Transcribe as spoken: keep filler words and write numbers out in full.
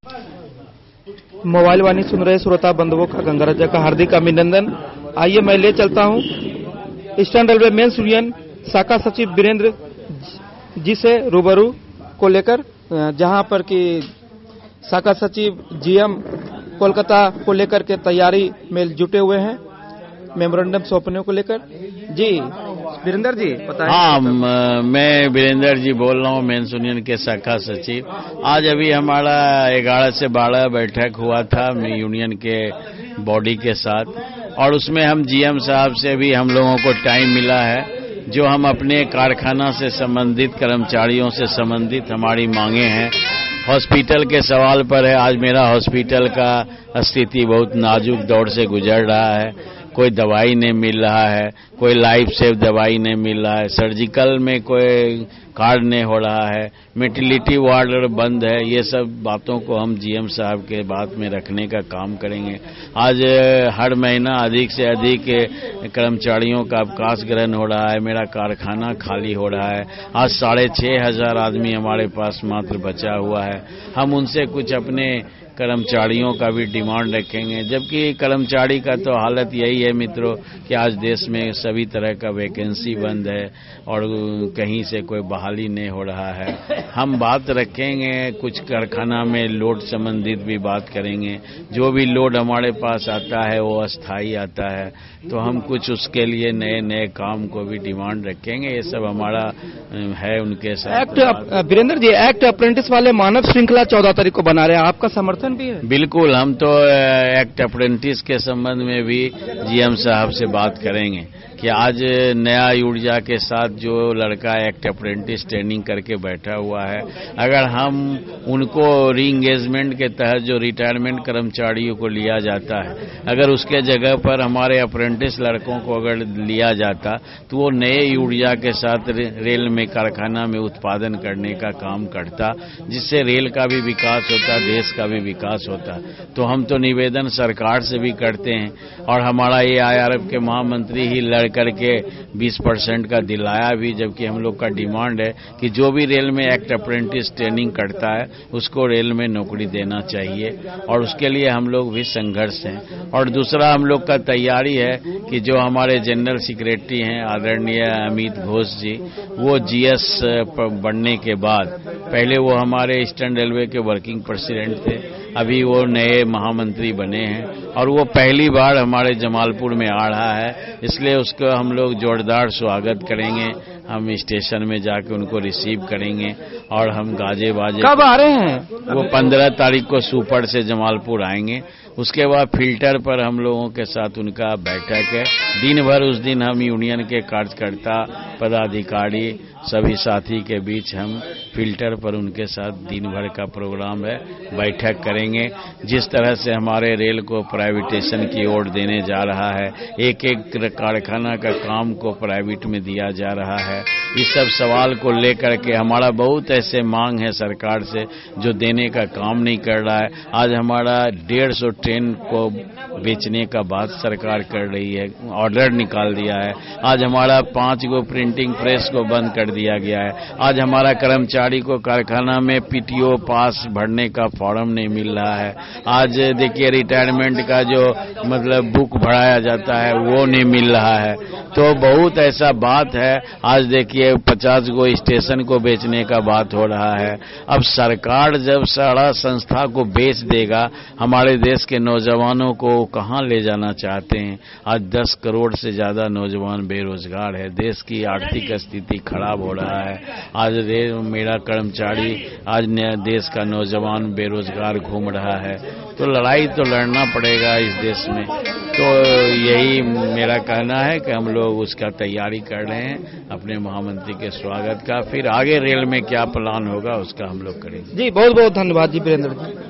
Mobile वाणी सुन रहे श्रोता बंधुओं का गंगाराजा का हार्दिक अभिनंदन। आइए मैं ले चलता हूं ईस्टर्न रेलवे मेंस यूनियन शाखा सचिव वीरेंद्र जी से रूबरू को लेकर, जहां पर कि शाखा सचिव जीएम कोलकाता को लेकर के तैयारी में जुटे हुए हैं मेमोरेंडम सौंपने को लेकर। जी वीरेंद्र जी बताएं। हाँ, मैं वीरेंद्र जी बोल रहा हूँ, मेंस यूनियन के शाखा सचिव। आज अभी हमारा ग्यारह से बारह बैठक हुआ था यूनियन के बॉडी के साथ, और उसमें हम जीएम साहब से भी हम लोगों को टाइम मिला है, जो हम अपने कारखाना से संबंधित कर्मचारियों से संबंधित हमारी मांगे हैं। हॉस्पिटल के सवाल पर है। आज मेरा हॉस्पिटल का स्थिति बहुत नाजुक दौर से गुजर रहा है। कोई दवाई नहीं मिल रहा है, कोई लाइफ सेव दवाई नहीं मिल रहा है, सर्जिकल में कोई कार्ड नहीं हो रहा है, मेटर्निटी वार्ड बंद है। ये सब बातों को हम जीएम साहब के बात में रखने का काम करेंगे। आज हर महीना अधिक से अधिक कर्मचारियों का अवकाश ग्रहण हो रहा है, मेरा कारखाना खाली हो रहा है। आज साढ़े छह हजार आदमी हमारे पास मात्र बचा हुआ है। हम उनसे कुछ अपने कर्मचारियों का भी डिमांड रखेंगे, जबकि कर्मचारी का तो हालत यही है मित्रों कि आज देश में सभी तरह का वैकेंसी बंद है और कहीं से कोई बहाली नहीं हो रहा है। हम बात रखेंगे, कुछ कारखाना में लोड संबंधित भी बात करेंगे। जो भी लोड हमारे पास आता है वो अस्थायी आता है, तो हम कुछ उसके लिए नए नए काम को भी डिमांड रखेंगे। ये सब हमारा है उनके साथ। Act Virendra ji, act apprentice वाले मानव श्रृंखला चौदह तारीख को बना रहे हैं, आपका समर्थन भी है? बिल्कुल, हम तो एक्ट अप्रेंटिस के संबंध में भी जीएम साहब से बात करेंगे कि आज नया ऊर्जा के साथ जो लड़का एक्ट अप्रेंटिस ट्रेनिंग करके बैठा हुआ है, अगर हम उनको री इंगेजमेंट के तहत जो रिटायरमेंट कर्मचारियों को लिया जाता है, अगर उसके जगह पर हमारे अप्रेंटिस लड़कों को अगर लिया जाता तो वो नए ऊर्जा के साथ रेल में कारखाना में उत्पादन करने का काम करता, जिससे रेल का भी विकास होता, देश का भी विकास होता। तो हम तो निवेदन सरकार से भी करते हैं, और हमारा ये आईआरएफ के महामंत्री ही लड़ करके बीस परसेंट का दिलाया भी, जबकि हम लोग का डिमांड है कि जो भी रेल में एक्ट अप्रेंटिस ट्रेनिंग करता है उसको रेल में नौकरी देना चाहिए, और उसके लिए हम लोग भी संघर्ष हैं। और दूसरा हम लोग का तैयारी है कि जो हमारे जनरल सेक्रेटरी हैं आदरणीय अमित घोष जी, वो जीएस बनने के बाद, पहले वो हमारे ईस्टर्न रेलवे के वर्किंग प्रेसिडेंट थे, अभी वो नए महामंत्री बने हैं और वो पहली बार हमारे जमालपुर में आ रहा है, इसलिए उसका हम लोग जोरदार स्वागत करेंगे। हम स्टेशन में जाकर उनको रिसीव करेंगे और हम गाजे बाजे। कब आ रहे हैं? वो पंद्रह तारीख को सुपर से जमालपुर आएंगे। उसके बाद फिल्टर पर हम लोगों के साथ उनका बैठक है। दिन भर उस दिन हम यूनियन के कार्यकर्ता पदाधिकारी सभी साथी के बीच हम फिल्टर पर उनके साथ दिन भर का प्रोग्राम है, बैठक करेंगे। जिस तरह से हमारे रेल को प्राइवेटेशन की ओर देने जा रहा है, एक एक कारखाना का काम को प्राइवेट में दिया जा रहा है, इस सब सवाल को लेकर के हमारा बहुत ऐसे मांग है सरकार से जो देने का काम नहीं कर रहा है। आज हमारा डेढ़ सौ ट्रेन को बेचने का बात सरकार कर रही है, ऑर्डर निकाल दिया है। आज हमारा पांच गो प्रिंटिंग प्रेस को बंद कर दिया गया है। आज हमारा कर्मचारी को कारखाना में पीटीओ पास भरने का फॉर्म नहीं मिल रहा है। आज देखिए रिटायरमेंट का जो मतलब बुक भराया जाता है वो नहीं मिल रहा है। तो बहुत ऐसा बात है। आज देखिए पचास गो स्टेशन को बेचने का बात हो रहा है। अब सरकार जब सारा संस्था को बेच देगा, हमारे देश के नौजवानों को कहां ले जाना चाहते हैं? आज दस करोड़ से ज्यादा नौजवान बेरोजगार है, देश की आर्थिक स्थिति खराब हो रहा है। आज मेरा कर्मचारी, आज देश का नौजवान बेरोजगार घूम रहा है, तो लड़ाई तो लड़ना पड़ेगा इस देश में। तो यही मेरा कहना है कि हम लोग उसका तैयारी कर रहे हैं अपने महामंत्री के स्वागत का। फिर आगे रेल में क्या प्लान होगा उसका हम लोग करेंगे। जी बहुत बहुत धन्यवाद जी वीरेंद्र जी।